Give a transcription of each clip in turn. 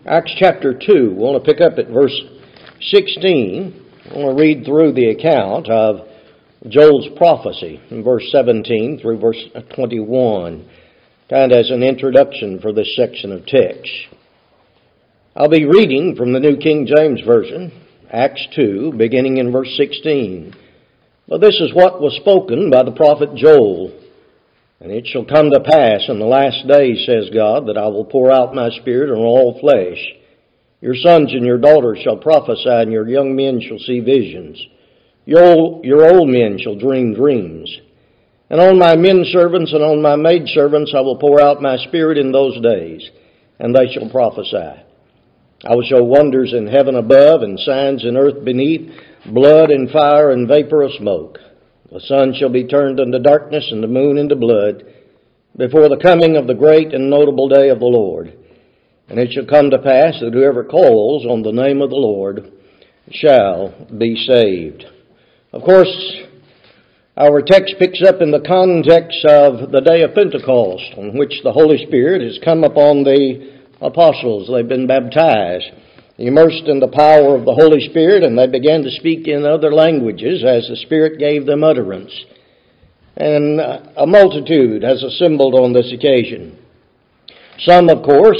Acts chapter 2, we want to pick up at verse 16. I want to read through the account of Joel's prophecy from verse 17 through verse 21, kind of as an introduction for this section of text. I'll be reading from the New King James Version, Acts 2, beginning in verse 16. But this is what was spoken by the prophet Joel. And it shall come to pass in the last days, says God, that I will pour out my Spirit on all flesh. Your sons and your daughters shall prophesy, and your young men shall see visions. Your old men shall dream dreams. And on my men servants and on my maid servants I will pour out my Spirit in those days, and they shall prophesy. I will show wonders in heaven above and signs in earth beneath, blood and fire and vapor of smoke. The sun shall be turned into darkness and the moon into blood before the coming of the great and notable day of the Lord. And it shall come to pass that whoever calls on the name of the Lord shall be saved. Of course, our text picks up in the context of the day of Pentecost, on which the Holy Spirit has come upon the apostles. They've been baptized, immersed in the power of the Holy Spirit, and they began to speak in other languages as the Spirit gave them utterance. And a multitude has assembled on this occasion. Some, of course,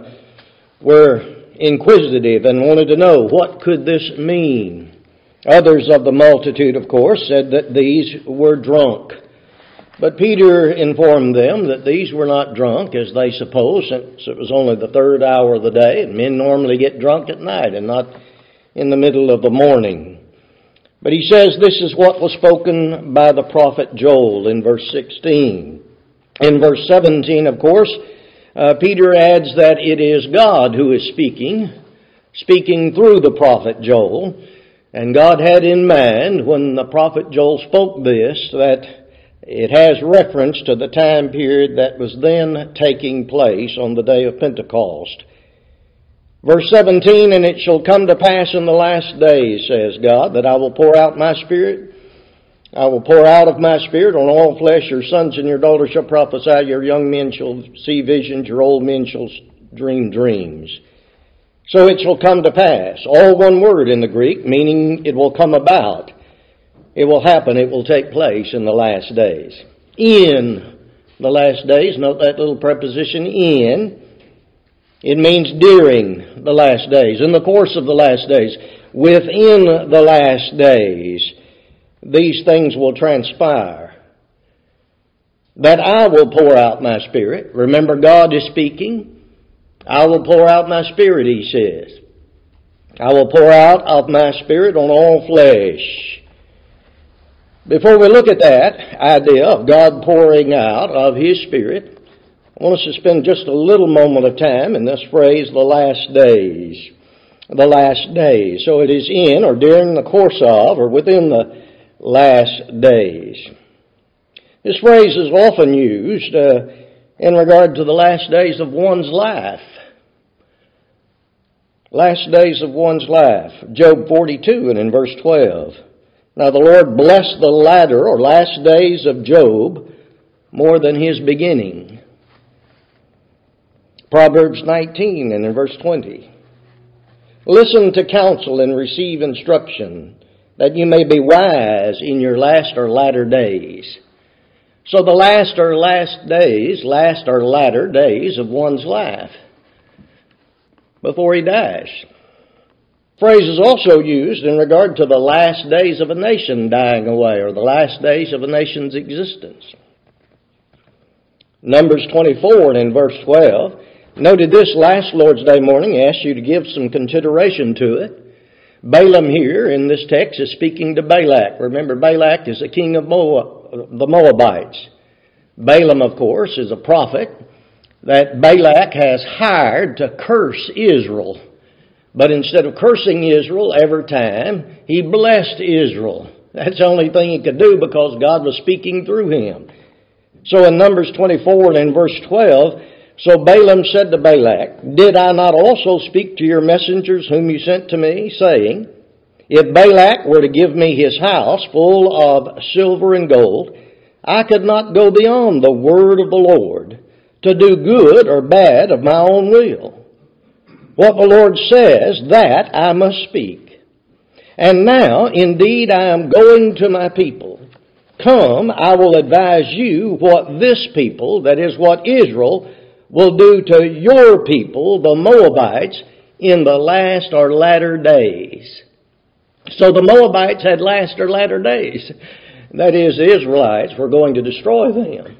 were inquisitive and wanted to know, what could this mean? Others of the multitude, of course, said that these were drunk. But Peter informed them that these were not drunk, as they supposed, since it was only the third hour of the day, and men normally get drunk at night and not in the middle of the morning. But he says this is what was spoken by the prophet Joel in verse 16. In verse 17, of course, Peter adds that it is God who is speaking through the prophet Joel. And God had in mind, when the prophet Joel spoke this, that it has reference to the time period that was then taking place on the day of Pentecost. Verse 17, and it shall come to pass in the last days, says God, that I will pour out my Spirit. I will pour out of my Spirit on all flesh. Your sons and your daughters shall prophesy. Your young men shall see visions. Your old men shall dream dreams. So it shall come to pass. All one word in the Greek, meaning it will come about. It will happen, it will take place in the last days. In the last days, note that little preposition in. It means during the last days, in the course of the last days, within the last days, these things will transpire. That I will pour out my Spirit. Remember, God is speaking. I will pour out my Spirit, he says. I will pour out of my Spirit on all flesh. Before we look at that idea of God pouring out of His Spirit, I want us to spend just a little moment of time in this phrase, the last days. The last days. So it is in or during the course of or within the last days. This phrase is often used in regard to the last days of one's life. Last days of one's life. Job 42 and in verse 12. Now the Lord blessed the latter or last days of Job more than his beginning. Proverbs 19 and in verse 20. Listen to counsel and receive instruction, that you may be wise in your last or latter days. So the last or latter days of one's life, before he dies. Phrase is also used in regard to the last days of a nation dying away, or the last days of a nation's existence. Numbers 24 and in verse 12. Noted this last Lord's Day morning. I asked you to give some consideration to it. Balaam here in this text is speaking to Balak. Remember, Balak is the king of the Moabites. Balaam, of course, is a prophet that Balak has hired to curse Israel. But instead of cursing Israel every time, he blessed Israel. That's the only thing he could do because God was speaking through him. So in Numbers 24 and in verse 12, so Balaam said to Balak, did I not also speak to your messengers whom you sent to me, saying, if Balak were to give me his house full of silver and gold, I could not go beyond the word of the Lord to do good or bad of my own will. What the Lord says, that I must speak. And now, indeed, I am going to my people. Come, I will advise you what this people, that is what Israel, will do to your people, the Moabites, in the last or latter days. So the Moabites had last or latter days. That is, the Israelites were going to destroy them.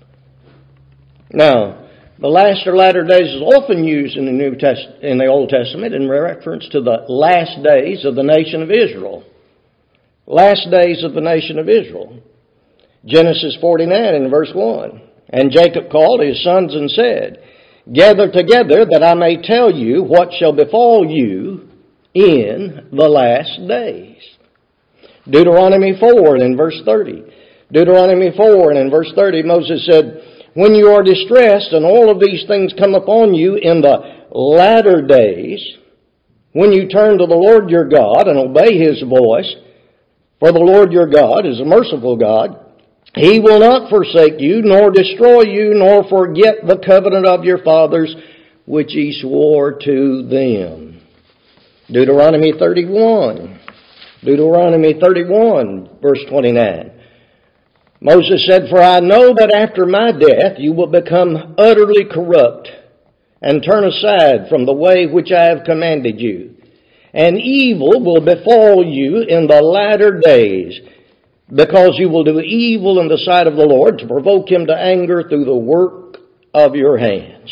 Now, the last or latter days is often used in the Old Testament in reference to the last days of the nation of Israel. Last days of the nation of Israel. Genesis 49 in verse 1. And Jacob called his sons and said, Gather together that I may tell you what shall befall you in the last days. Deuteronomy 4 and in verse 30. Deuteronomy 4 and in verse 30 Moses said, When you are distressed and all of these things come upon you in the latter days, when you turn to the Lord your God and obey His voice, for the Lord your God is a merciful God, He will not forsake you, nor destroy you, nor forget the covenant of your fathers, which He swore to them. Deuteronomy 31. Deuteronomy 31, verse 29. Moses said, For I know that after my death you will become utterly corrupt, and turn aside from the way which I have commanded you. And evil will befall you in the latter days, because you will do evil in the sight of the Lord to provoke Him to anger through the work of your hands.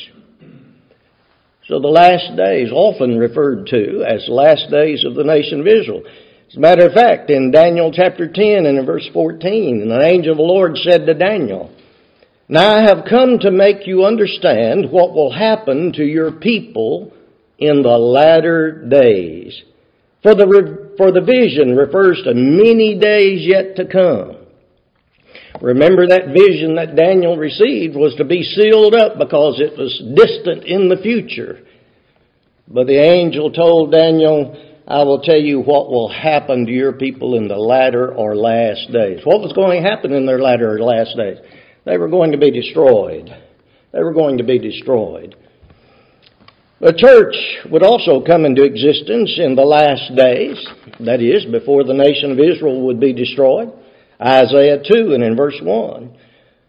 So the last days, often referred to as the last days of the nation of Israel. As a matter of fact, in Daniel chapter 10 and in verse 14, an angel of the Lord said to Daniel, Now I have come to make you understand what will happen to your people in the latter days. For the vision refers to many days yet to come. Remember, that vision that Daniel received was to be sealed up because it was distant in the future. But the angel told Daniel, I will tell you what will happen to your people in the latter or last days. What was going to happen in their latter or last days? They were going to be destroyed. They were going to be destroyed. The church would also come into existence in the last days, that is, before the nation of Israel would be destroyed. Isaiah 2 and in verse 1.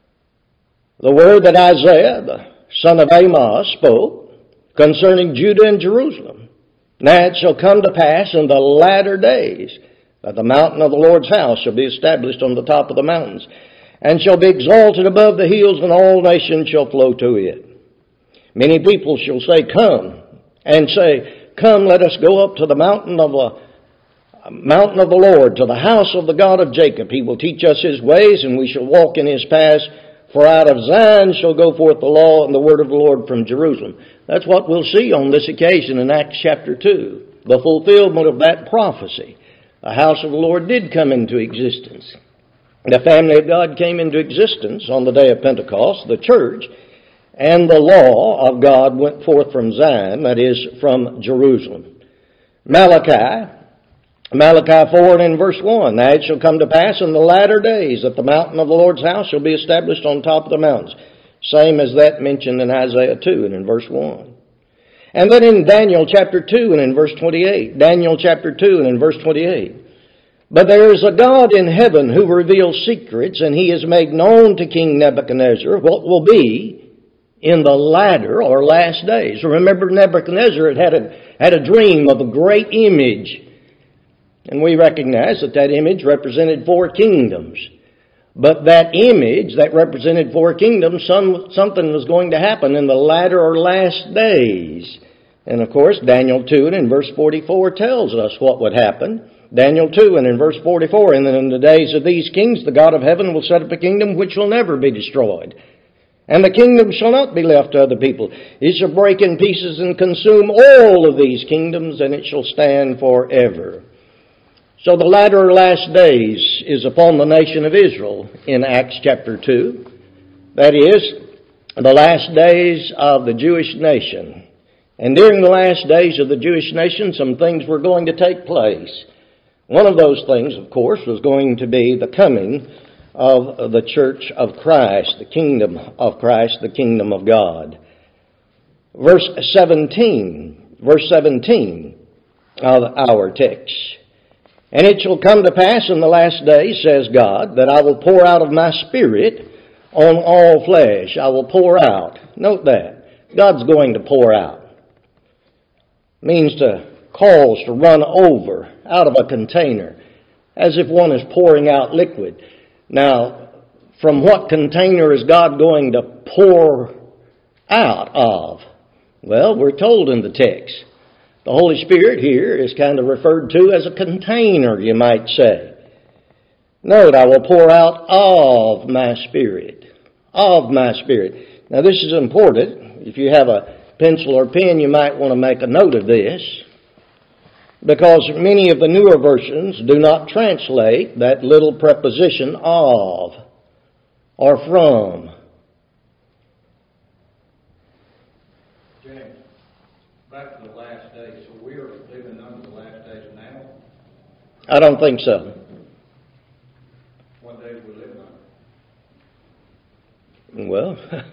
The word that Isaiah, the son of Amos, spoke concerning Judah and Jerusalem. Now it shall come to pass in the latter days that the mountain of the Lord's house shall be established on the top of the mountains, and shall be exalted above the hills, and all nations shall flow to it. Many people shall say, Come, and say, Come, let us go up to the mountain of the Lord, to the house of the God of Jacob. He will teach us His ways, and we shall walk in His paths. For out of Zion shall go forth the law and the word of the Lord from Jerusalem. That's what we'll see on this occasion in Acts chapter 2. The fulfillment of that prophecy. The house of the Lord did come into existence. The family of God came into existence on the day of Pentecost, the church, and the law of God went forth from Zion, that is, from Jerusalem. Malachi 4 and in verse 1, Now it shall come to pass in the latter days that the mountain of the Lord's house shall be established on top of the mountains. Same as that mentioned in Isaiah 2 and in verse 1. And then in Daniel chapter 2 and in verse 28. Daniel chapter 2 and in verse 28. But there is a God in heaven who reveals secrets, and He has made known to King Nebuchadnezzar what will be in the latter or last days. Remember, Nebuchadnezzar had a dream of a great image. And we recognize that image represented 4 kingdoms. But that image that represented 4 kingdoms, something was going to happen in the latter or last days. And of course, Daniel 2 and in verse 44 tells us what would happen. Daniel 2 and in verse 44, And then in the days of these kings, the God of heaven will set up a kingdom which will never be destroyed. And the kingdom shall not be left to other people. It shall break in pieces and consume all of these kingdoms, and it shall stand forever. So the latter or last days is upon the nation of Israel in Acts chapter 2. That is, the last days of the Jewish nation. And during the last days of the Jewish nation, some things were going to take place. One of those things, of course, was going to be the coming of the church of Christ, the kingdom of Christ, the kingdom of God. Verse 17, verse 17 of our text. And it shall come to pass in the last days, says God, that I will pour out of my Spirit on all flesh. I will pour out. Note that. God's going to pour out. Means to cause to run over out of a container, as if one is pouring out liquid. Now, from what container is God going to pour out of? Well, we're told in the text. The Holy Spirit here is kind of referred to as a container, you might say. Note, I will pour out of my Spirit. Of my Spirit. Now, this is important. If you have a pencil or pen, you might want to make a note of this, because many of the newer versions do not translate that little preposition of or from. James, back to the last days. So we are living under the last days now? I don't think so. What days we living on? Well,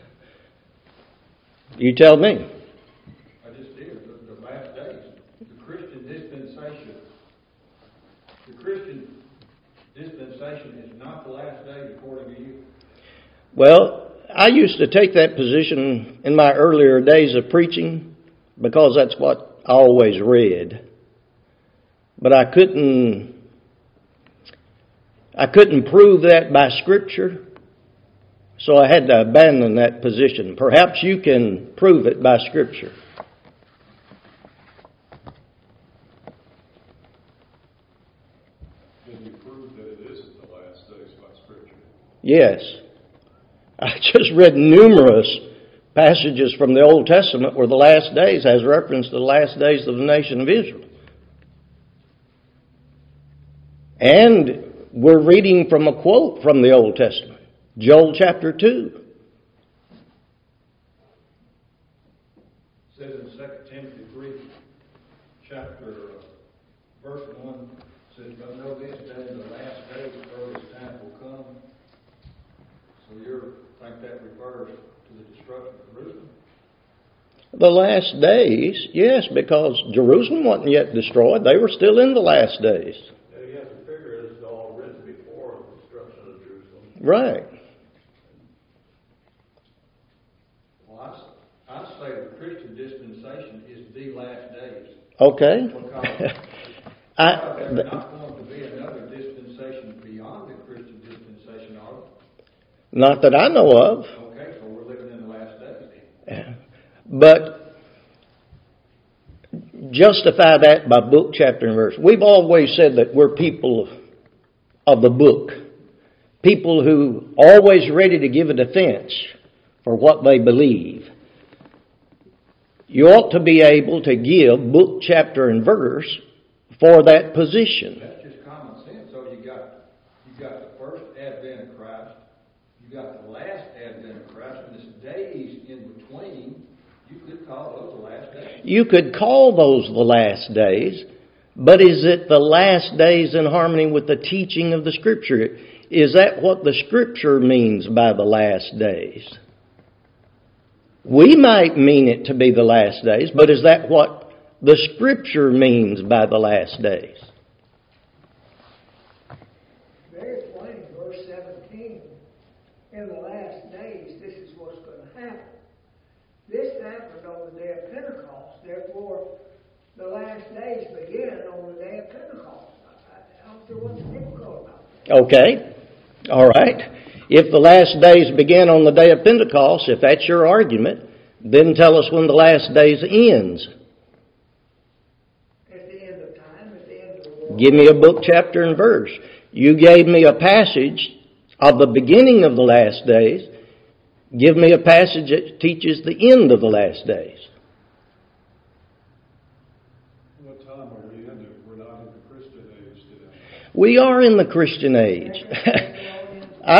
you tell me. I just did. The last days. The Christian dispensation. The Christian dispensation is not the last days according to you. Well, I used to take that position in my earlier days of preaching because that's what I always read. But I couldn't prove that by Scripture, so I had to abandon that position. Perhaps you can prove it by Scripture. Can you prove that it isn't the last days by Scripture? Yes. I just read numerous passages from the Old Testament where the last days has reference to the last days of the nation of Israel. And we're reading from a quote from the Old Testament, Joel chapter 2. It says in 2 Timothy 3, verse 1, says, but know this, that in the last days the earliest time will come. So you think that refers to the destruction of Jerusalem? The last days, yes, because Jerusalem wasn't yet destroyed. They were still in the last days. Yeah, you have to figure it's all written before the destruction of Jerusalem. Right. Well, I say the Christian dispensation is the last days. Okay. There's not going to be another dispensation beyond the Christian dispensation, are there? Not that I know of. Okay, so we're living in the last days. But justify that by book, chapter, and verse. We've always said that we're people of the book. People who are always ready to give a defense for what they believe. You ought to be able to give book, chapter, and verse for that position. That's just common sense. So you got the first advent of Christ, you got the last advent of Christ, and this days in between, you could call those the last days. You could call those the last days, but is it the last days in harmony with the teaching of the Scripture? Is that what the Scripture means by the last days? We might mean it to be the last days, but is that what the Scripture means by the last days? Very plain, verse 17. In the last days, this is what's going to happen. This happened on the day of Pentecost. Therefore, the last days begin on the day of Pentecost. I don't see what's difficult about that. Okay. All right. If the last days begin on the day of Pentecost, if that's your argument, then tell us when the last days ends. At the end of time, at the end of the world. Give me a book, chapter, and verse. You gave me a passage of the beginning of the last days. Give me a passage that teaches the end of the last days. What time are we in? We're not in the Christian age today. We are in the Christian age. I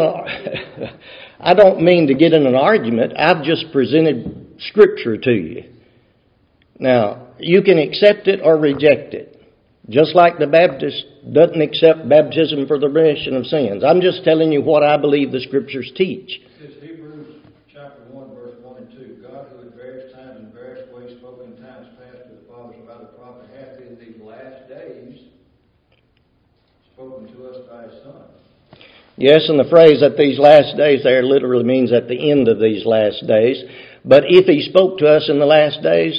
don't mean to get in an argument. I've just presented Scripture to you. Now, you can accept it or reject it. Just like the Baptist doesn't accept baptism for the remission of sins. I'm just telling you what I believe the Scriptures teach. It says Hebrews chapter 1, verse 1 and 2. God, who at various times and various ways spoke in times past confessed to the fathers by the prophet, hath in these last days spoken to us by his Son. Yes, and the phrase "at these last days" there literally means at the end of these last days. But if he spoke to us in the last days,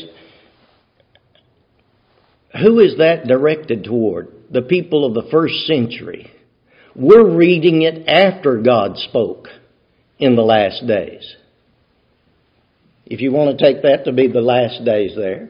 who is that directed toward? The people of the first century. We're reading it after God spoke in the last days. If you want to take that to be the last days there.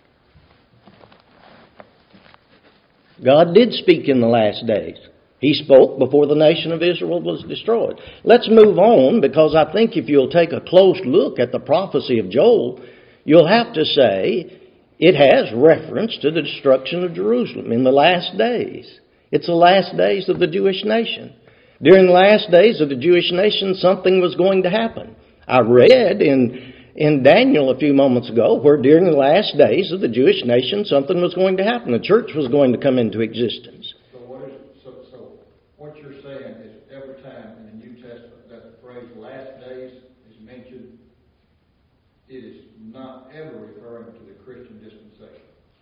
God did speak in the last days. He spoke before the nation of Israel was destroyed. Let's move on, because I think if you'll take a close look at the prophecy of Joel, you'll have to say it has reference to the destruction of Jerusalem in the last days. It's the last days of the Jewish nation. During the last days of the Jewish nation, something was going to happen. I read in Daniel a few moments ago where during the last days of the Jewish nation, something was going to happen. The church was going to come into existence. So what you're saying is every time in the New Testament that the phrase "last days" is mentioned, it is not ever referring to the Christian dispensation.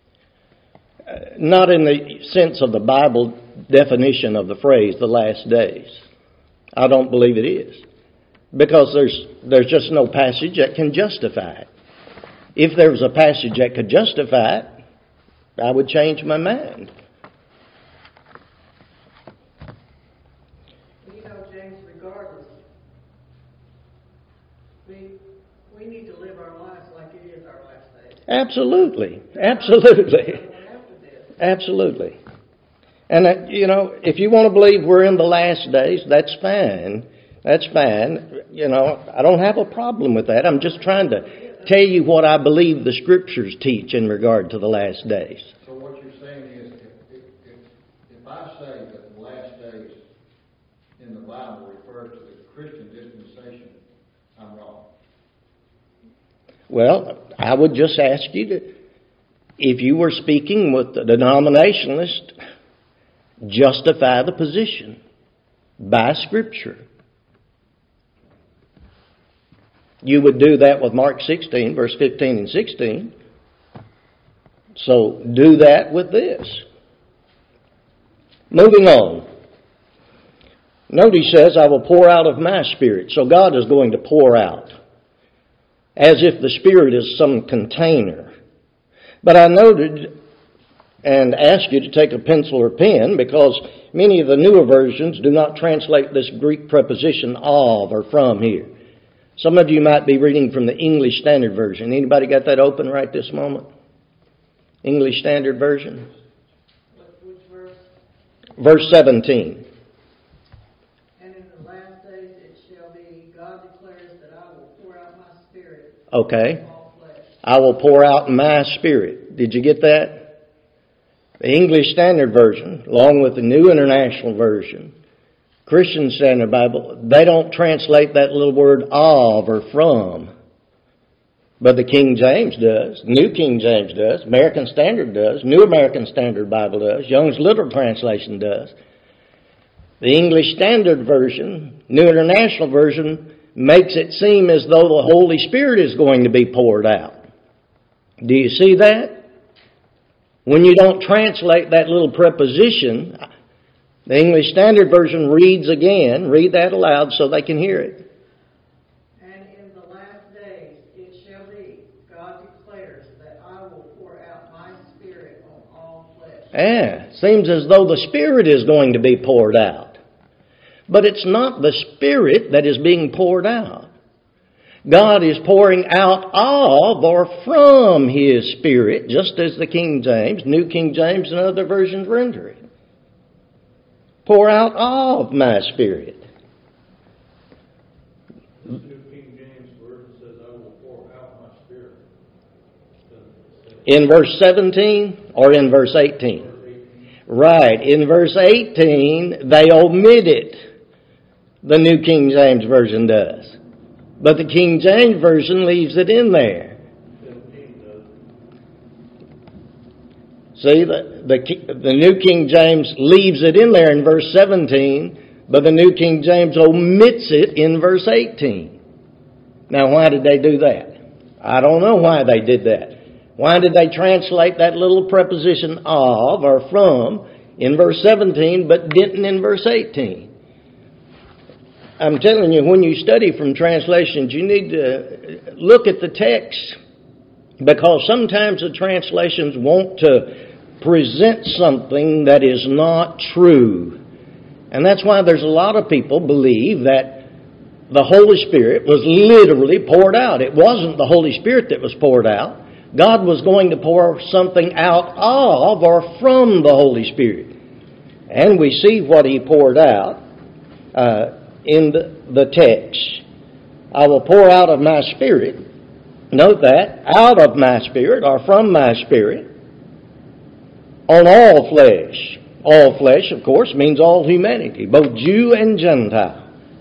Not in the sense of the Bible definition of the phrase "the last days." I don't believe it is. Because there's just no passage that can justify it. If there was a passage that could justify it, I would change my mind. You know, James, regardless, we need to live our lives like it is our last days. Absolutely. Absolutely. Absolutely. And, if you want to believe we're in the last days, that's fine. That's fine. I don't have a problem with that. I'm just trying to tell you what I believe the Scriptures teach in regard to the last days. So what you're saying is, if I say that the last days in the Bible refers to the Christian dispensation, I'm wrong. Well, I would just ask you to, if you were speaking with the denominationalist, justify the position by Scripture. You would do that with Mark 16, verse 15 and 16. So do that with this. Moving on. Note he says, "I will pour out of my Spirit." So God is going to pour out, as if the Spirit is some container. But I noted and asked you to take a pencil or pen, because many of the newer versions do not translate this Greek preposition "of" or "from" here. Some of you might be reading from the English Standard Version. Anybody got that open right this moment? English Standard Version? Which verse? Verse 17. "And in the last days it shall be, God declares, that I will pour out my Spirit Okay. on all flesh." I will pour out my Spirit. Did you get that? The English Standard Version, along with the New International Version, Christian Standard Bible, they don't translate that little word "of" or "from." But the King James does. New King James does. American Standard does. New American Standard Bible does. Young's Literal Translation does. The English Standard Version, New International Version, makes it seem as though the Holy Spirit is going to be poured out. Do you see that? When you don't translate that little preposition, the English Standard Version reads again. Read that aloud so they can hear it. "And in the last days it shall be, God declares, that I will pour out my Spirit on all flesh." Seems as though the Spirit is going to be poured out. But it's not the Spirit that is being poured out. God is pouring out of or from His Spirit, just as the King James, New King James, and other versions render it. Pour out of my Spirit. The New King James Version says, "I will pour out my Spirit." In verse 17 or in verse 18? Right. In verse 18, they omit it. The New King James Version does. But the King James Version leaves it in there. 17 does. See, the New King James leaves it in there in verse 17, but the New King James omits it in verse 18. Now, why did they do that? I don't know why they did that. Why did they translate that little preposition of or from in verse 17 but didn't in verse 18? I'm telling you, when you study from translations, you need to look at the text, because sometimes the translations want to present something that is not true. And that's why there's a lot of people believe that the Holy Spirit was literally poured out. It wasn't the Holy Spirit that was poured out. God was going to pour something out of or from the Holy Spirit. And we see what He poured out in the text. I will pour out of my Spirit. Note that, out of my Spirit or from my Spirit on all flesh. All flesh, of course, means all humanity, both Jew and Gentile.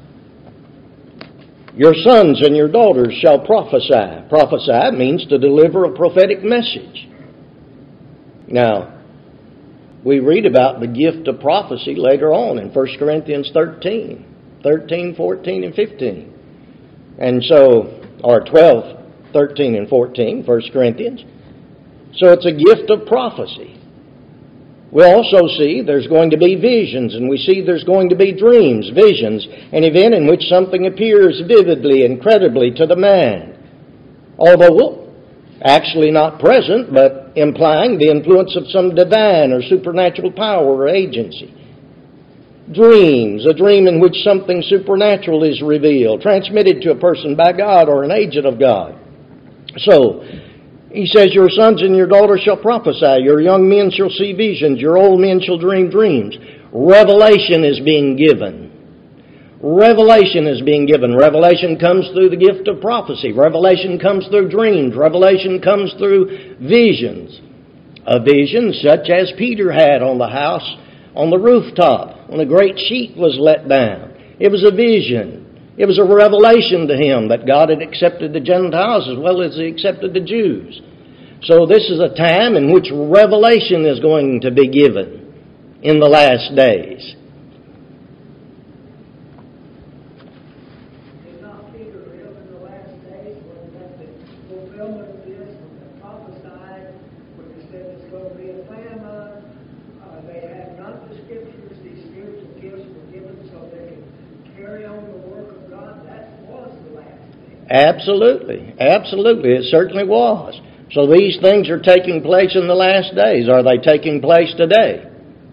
Your sons and your daughters shall prophesy. Prophesy means to deliver a prophetic message. Now, we read about the gift of prophecy later on in 1 Corinthians 13, 14, and 15. And so, or 12, 13, and 14, 1 Corinthians. So it's a gift of prophecy. We also see there's going to be visions, and we see there's going to be dreams, visions, an event in which something appears vividly, incredibly to the man. Although actually not present, but implying the influence of some divine or supernatural power or agency. Dreams, a dream in which something supernatural is revealed, transmitted to a person by God or an agent of God. So, He says, your sons and your daughters shall prophesy, your young men shall see visions, your old men shall dream dreams. Revelation is being given. Revelation is being given. Revelation comes through the gift of prophecy. Revelation comes through dreams. Revelation comes through visions. A vision such as Peter had on the house, on the rooftop, when a great sheet was let down. It was a vision. It was a revelation to him that God had accepted the Gentiles as well as He accepted the Jews. So this is a time in which revelation is going to be given in the last days. Did not Peter live in the last days when that the fulfillment of this, when they prophesied, when they said it's going to be a famine? They had not the Scriptures, these spiritual gifts were given so they could carry on the work of God. That was the last day. Absolutely. Absolutely. It certainly was. So these things are taking place in the last days. Are they taking place today?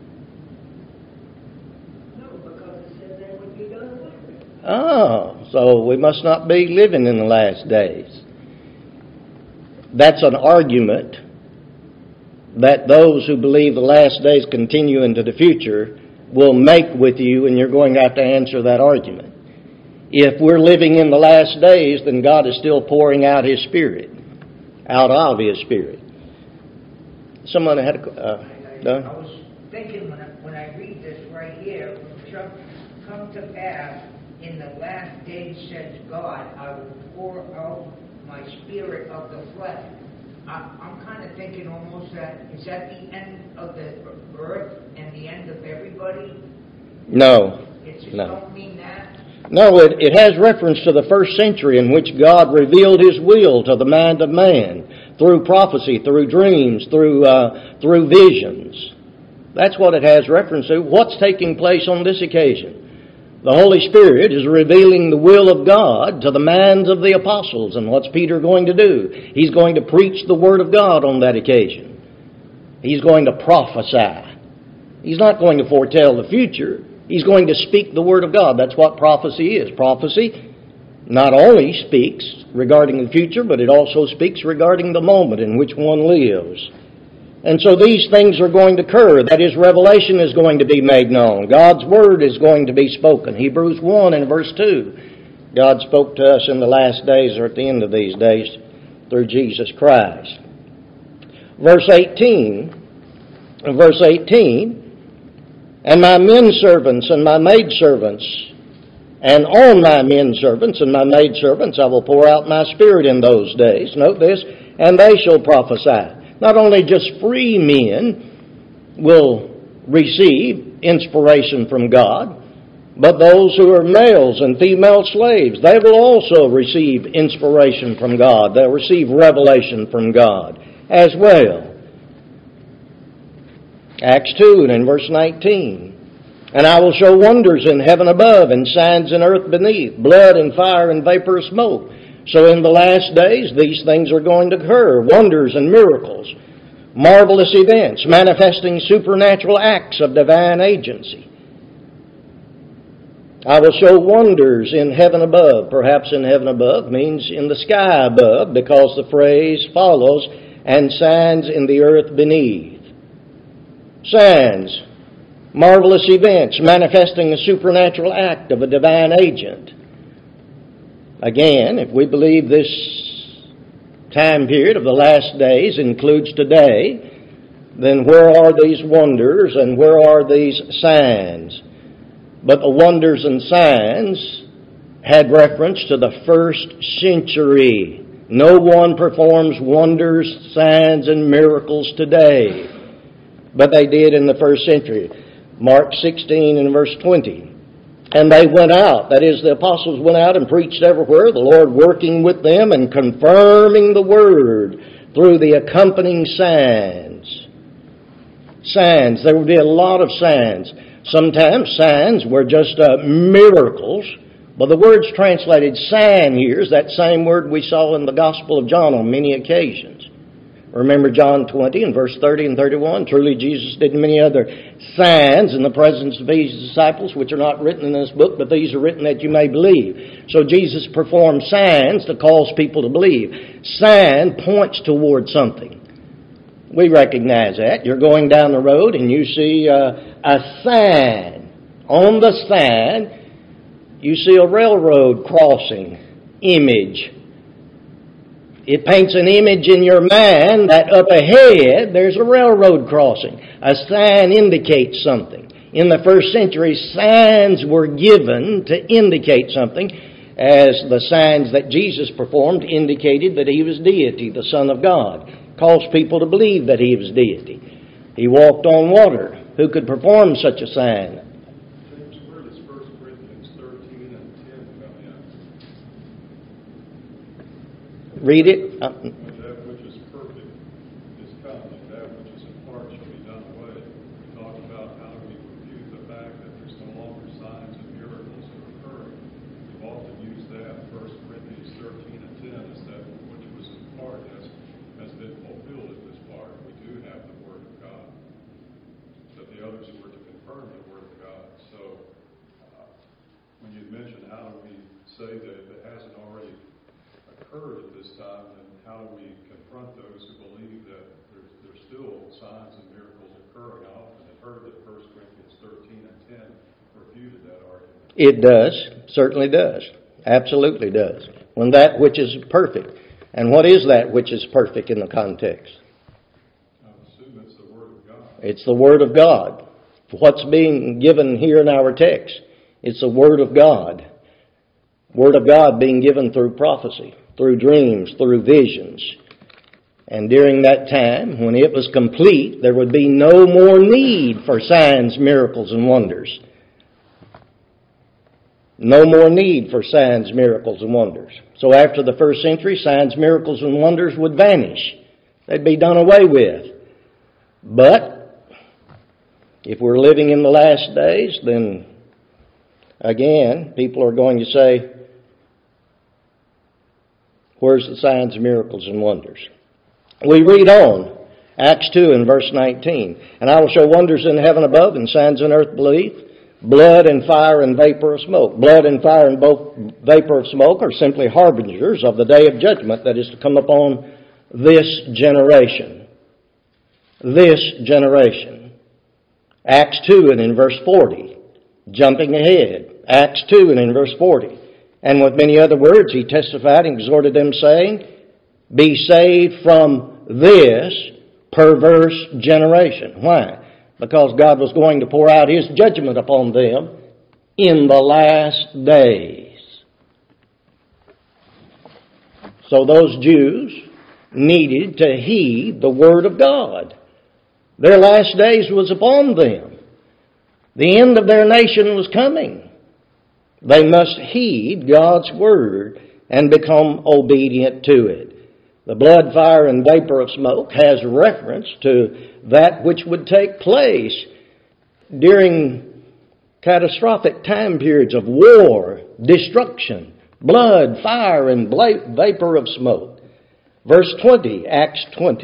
No, because it said they would be done away with. Oh, so we must not be living in the last days. That's an argument that those who believe the last days continue into the future will make with you, and you're going to have to answer that argument. If we're living in the last days, then God is still pouring out His Spirit, out of His Spirit. Someone had I was thinking when I read this right here, shall come to pass in the last days, says God, I will pour out my Spirit of the flesh. I'm kind of thinking almost that, is that the end of the earth and the end of everybody? No. It just No. don't mean that? No, it has reference to the first century in which God revealed His will to the mind of man through prophecy, through dreams, through visions. That's what it has reference to. What's taking place on this occasion? The Holy Spirit is revealing the will of God to the minds of the apostles. And what's Peter going to do? He's going to preach the Word of God on that occasion. He's going to prophesy. He's not going to foretell the future. He's going to speak the Word of God. That's what prophecy is. Prophecy not only speaks regarding the future, but it also speaks regarding the moment in which one lives. And so these things are going to occur. That is, revelation is going to be made known. God's Word is going to be spoken. Hebrews 1 and verse 2. God spoke to us in the last days, or at the end of these days, through Jesus Christ. Verse 18, and my men servants and my maid servants, and on my men servants and my maid servants I will pour out my Spirit in those days. Note this, and they shall prophesy. Not only just free men will receive inspiration from God, but those who are males and female slaves, they will also receive inspiration from God. They'll receive revelation from God. as well. Acts 2 and in verse 19. And I will show wonders in heaven above and signs in earth beneath, blood and fire and vapor of smoke. So in the last days, these things are going to occur. Wonders and miracles, marvelous events, manifesting supernatural acts of divine agency. I will show wonders in heaven above. Perhaps in heaven above means in the sky above, because the phrase follows, and signs in the earth beneath. Signs, marvelous events, manifesting a supernatural act of a divine agent. Again, if we believe this time period of the last days includes today, then where are these wonders and where are these signs? But the wonders and signs had reference to the first century. No one performs wonders, signs, and miracles today, but they did in the first century. Mark 16 and verse 20. And they went out, that is, the apostles went out and preached everywhere, the Lord working with them and confirming the word through the accompanying signs. Signs, there would be a lot of signs. Sometimes signs were just miracles, but the word's translated sign here is that same word we saw in the Gospel of John on many occasions. Remember John 20 and verse 30 and 31. Truly Jesus did many other signs in the presence of his disciples, which are not written in this book, but these are written that you may believe. So Jesus performed signs to cause people to believe. Sign points toward something. We recognize that. You're going down the road and you see a sign. On the sign, you see a railroad crossing image. It paints an image in your mind that up ahead there's a railroad crossing. A sign indicates something. In the first century, signs were given to indicate something, as the signs that Jesus performed indicated that he was deity, the Son of God. Caused people to believe that he was deity. He walked on water. Who could perform such a sign? James, where does 1 Corinthians 13 and 10 come in? Read it. When that which is perfect is come, and that which is in part shall be done away. We talk about how we refute the fact that there's no longer signs and miracles are occurring. We've often used that, 1 Corinthians 13 and 10, as that which was in part has been fulfilled at this part. We do have the Word of God. But the others were to confirm the Word of God. So, when you mention how do we say that if it hasn't already occurred at this time, then how do we confront those who believe that there's still signs and miracles occurring? I often have heard that 1 Corinthians 13 and 10 refuted that argument. It does. Certainly does. Absolutely does. When that which is perfect. And what is that which is perfect in the context? I assume it's the Word of God. It's the Word of God. What's being given here in our text? It's the Word of God. Word of God being given through prophecy, through dreams, through visions. And during that time, when it was complete, there would be no more need for signs, miracles, and wonders. No more need for signs, miracles, and wonders. So after the first century, signs, miracles, and wonders would vanish. They'd be done away with. But if we're living in the last days, then again, people are going to say, where's the signs, miracles, and wonders? We read on, Acts 2 and verse 19. And I will show wonders in heaven above and signs in earth beneath, blood and fire and vapor of smoke. Blood and fire and both vapor of smoke are simply harbingers of the day of judgment that is to come upon this generation. This generation. Acts 2 and in verse 40. Jumping ahead. Acts 2 and in verse 40. And with many other words he testified and exhorted them, saying, be saved from this perverse generation. Why? Because God was going to pour out his judgment upon them in the last days. So those Jews needed to heed the Word of God. Their last days was upon them. The end of their nation was coming. They must heed God's Word and become obedient to it. The blood, fire, and vapor of smoke has reference to that which would take place during catastrophic time periods of war, destruction, blood, fire, and vapor of smoke. Verse 20, Acts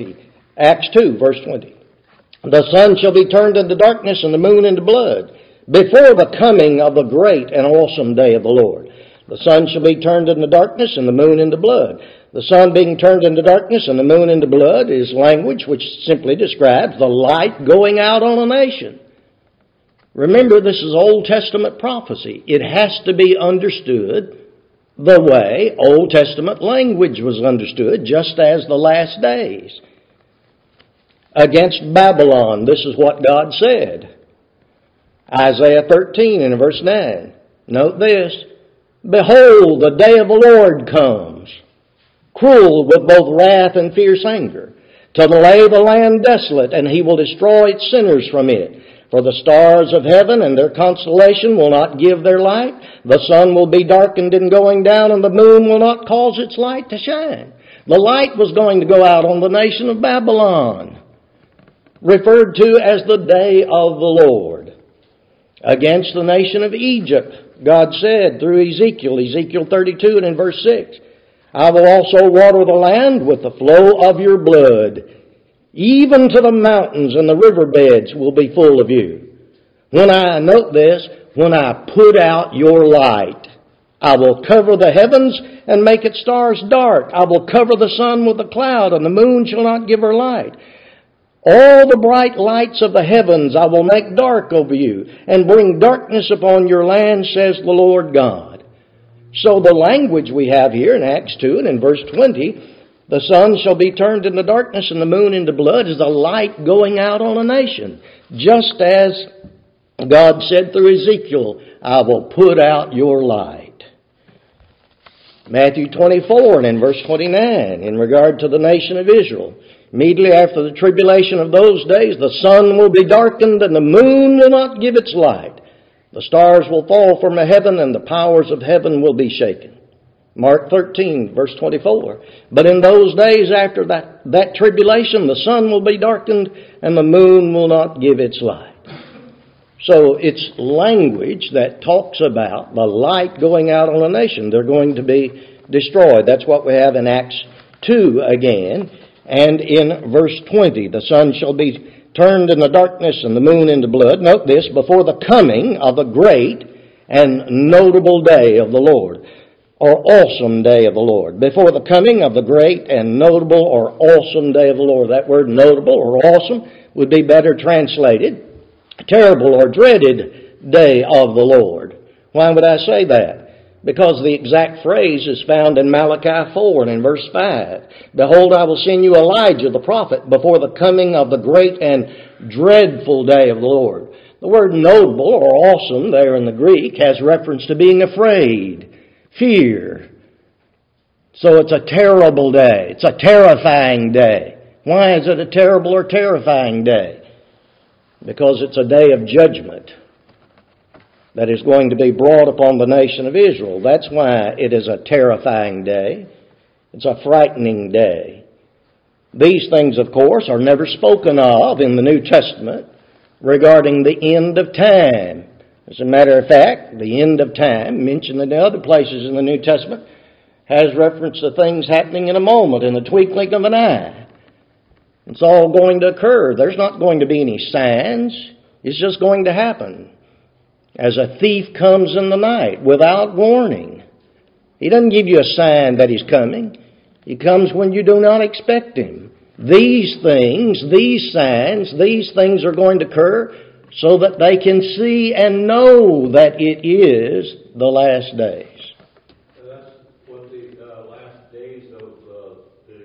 2, verse 20. The sun shall be turned into darkness and the moon into blood before the coming of the great and awesome day of the Lord. The sun shall be turned into darkness and the moon into blood. The sun being turned into darkness and the moon into blood is language which simply describes the light going out on a nation. Remember, this is Old Testament prophecy. It has to be understood the way Old Testament language was understood, just as the last days. Against Babylon, this is what God said. Isaiah 13 and verse 9. Note this. Behold, the day of the Lord comes, cruel with both wrath and fierce anger, to lay the land desolate, and he will destroy its sinners from it. For the stars of heaven and their constellation will not give their light. The sun will be darkened in going down, and the moon will not cause its light to shine. The light was going to go out on the nation of Babylon, referred to as the day of the Lord. Against the nation of Egypt, God said through Ezekiel 32 and in verse 6, I will also water the land with the flow of your blood. Even to the mountains and the riverbeds will be full of you. When I put out your light, I will cover the heavens and make its stars dark. I will cover the sun with a cloud, and the moon shall not give her light. All the bright lights of the heavens I will make dark over you, and bring darkness upon your land, says the Lord God. So the language we have here in Acts 2 and in verse 20, the sun shall be turned into darkness and the moon into blood, is a light going out on a nation. Just as God said through Ezekiel, I will put out your light. Matthew 24 and in verse 29, in regard to the nation of Israel, immediately after the tribulation of those days, the sun will be darkened and the moon will not give its light. The stars will fall from the heaven and the powers of heaven will be shaken. Mark 13, verse 24. But in those days after that tribulation, the sun will be darkened and the moon will not give its light. So it's language that talks about the light going out on a nation. They're going to be destroyed. That's what we have in Acts 2 again. And in verse 20, the sun shall be turned into darkness and the moon into blood. Note this, before the coming of the great and notable day of the Lord, or awesome day of the Lord. Before the coming of the great and notable or awesome day of the Lord. That word notable or awesome would be better translated terrible or dreaded day of the Lord. Why would I say that? Because the exact phrase is found in Malachi 4 and in verse 5. Behold, I will send you Elijah the prophet before the coming of the great and dreadful day of the Lord. The word notable or awesome there in the Greek has reference to being afraid, fear. So it's a terrible day. It's a terrifying day. Why is it a terrible or terrifying day? Because it's a day of judgment that is going to be brought upon the nation of Israel. That's why it is a terrifying day. It's a frightening day. These things, of course, are never spoken of in the New Testament regarding the end of time. As a matter of fact, the end of time, mentioned in other places in the New Testament, has reference to things happening in a moment, in the twinkling of an eye. It's all going to occur. There's not going to be any signs. It's just going to happen. As a thief comes in the night without warning. He doesn't give you a sign that he's coming. He comes when you do not expect him. These things, these signs, these things are going to occur so that they can see and know that it is the last days. That's what the last days of the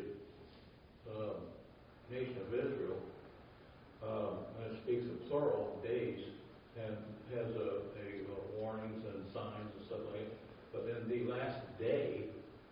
nation of Israel, when it speaks of plural days, and has a warnings and signs and stuff like that. But then the last day,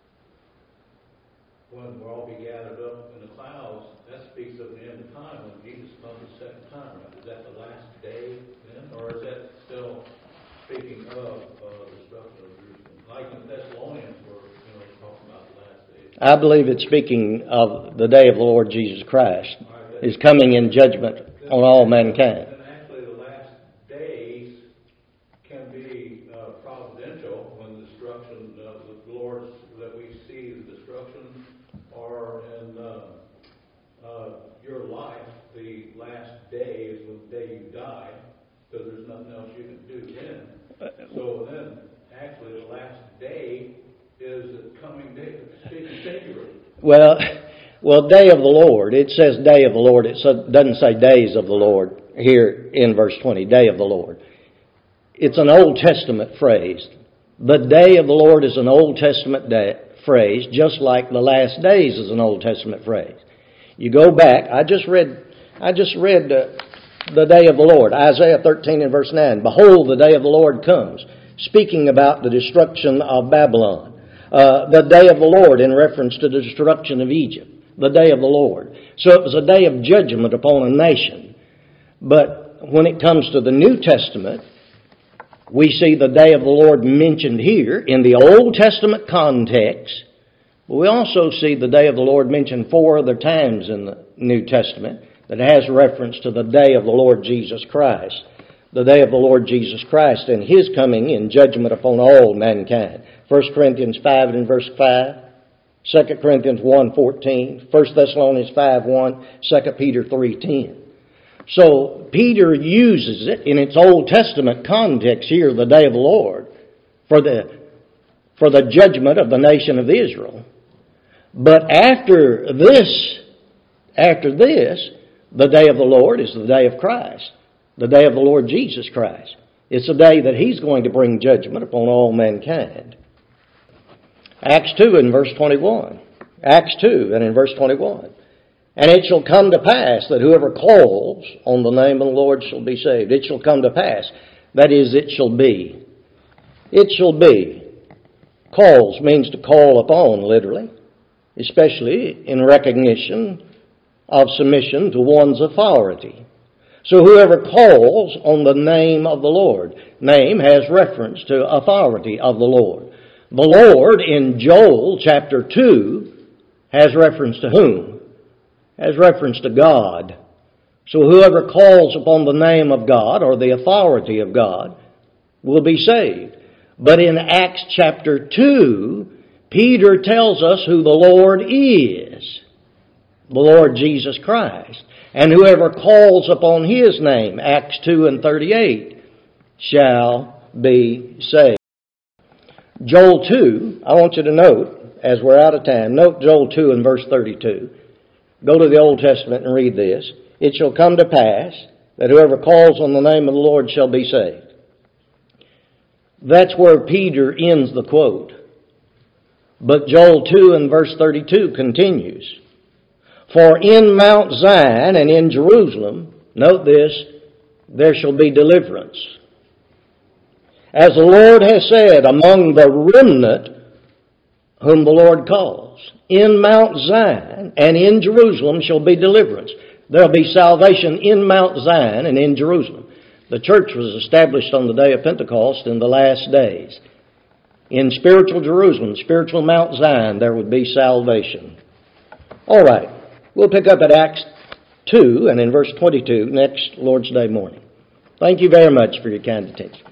when we'll all be gathered up in the clouds, that speaks of the end of time, when Jesus comes the second time. Right? Is that the last day then? Or is that still speaking of the destruction of Jerusalem? Like in Thessalonians, we're talking about the last days. I believe it's speaking of the day of the Lord Jesus Christ is coming in judgment on all mankind. And actually the last days can be providential when destruction, the Lord's, that we see the destruction, or in your life, the last day is the day you die, because there's nothing else you can do then. So then, actually, the last day is the coming day, speaking singularly. Well, day of the Lord. It says day of the Lord. It doesn't say days of the Lord here in verse 20, day of the Lord. It's an Old Testament phrase. The day of the Lord is an Old Testament phrase, just like the last days is an Old Testament phrase. You go back, I just read the day of the Lord, Isaiah 13 and verse 9. Behold, the day of the Lord comes, speaking about the destruction of Babylon. The day of the Lord in reference to the destruction of Egypt. The day of the Lord. So it was a day of judgment upon a nation. But when it comes to the New Testament, we see the day of the Lord mentioned here in the Old Testament context. But we also see the day of the Lord mentioned 4 other times in the New Testament that has reference to the day of the Lord Jesus Christ. The day of the Lord Jesus Christ and His coming in judgment upon all mankind. 1 Corinthians 5 and verse 5, 2 Corinthians 1:14, 1 Thessalonians 5:1, 2 Peter 3:10. So Peter uses it in its Old Testament context here, the day of the Lord, for the judgment of the nation of Israel. But after this, the day of the Lord is the day of Christ, the day of the Lord Jesus Christ. It's a day that He's going to bring judgment upon all mankind. Acts 2 and verse 21. Acts 2 and in verse 21. And it shall come to pass that whoever calls on the name of the Lord shall be saved. It shall come to pass. That is, it shall be. It shall be. Calls means to call upon, literally, especially in recognition of submission to one's authority. So whoever calls on the name of the Lord, name has reference to authority of the Lord. The Lord in Joel chapter 2 has reference to whom? Has reference to God. So whoever calls upon the name of God or the authority of God will be saved. But in Acts chapter 2, Peter tells us who the Lord is. The Lord Jesus Christ. And whoever calls upon His name, Acts 2 and 38, shall be saved. Joel 2, I want you to note, as we're out of time, note Joel 2 and verse 32. Go to the Old Testament and read this. It shall come to pass that whoever calls on the name of the Lord shall be saved. That's where Peter ends the quote. But Joel 2 and verse 32 continues. For in Mount Zion and in Jerusalem, note this, there shall be deliverance. As the Lord has said, among the remnant whom the Lord calls. In Mount Zion and in Jerusalem shall be deliverance. There will be salvation in Mount Zion and in Jerusalem. The church was established on the day of Pentecost in the last days. In spiritual Jerusalem, spiritual Mount Zion, there would be salvation. All right. We'll pick up at Acts 2 and in verse 22 next Lord's Day morning. Thank you very much for your kind attention.